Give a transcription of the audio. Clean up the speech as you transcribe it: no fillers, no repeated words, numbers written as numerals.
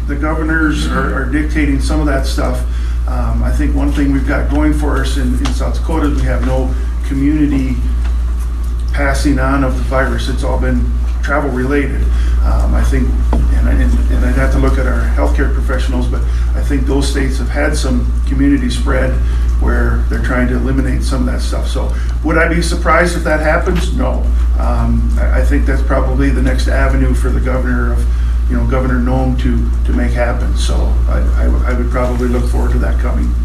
the governors are dictating some of that stuff. I think one thing we've got going for us in South Dakota is we have no community passing on of the virus. It's all been travel related. I think, and I'd have to look at our healthcare professionals, but I think those states have had some community spread where they're trying to eliminate some of that stuff. So would I be surprised if that happens? No. I think that's probably the next avenue for the governor of, Governor Noem to make happen. So I would probably look forward to that coming.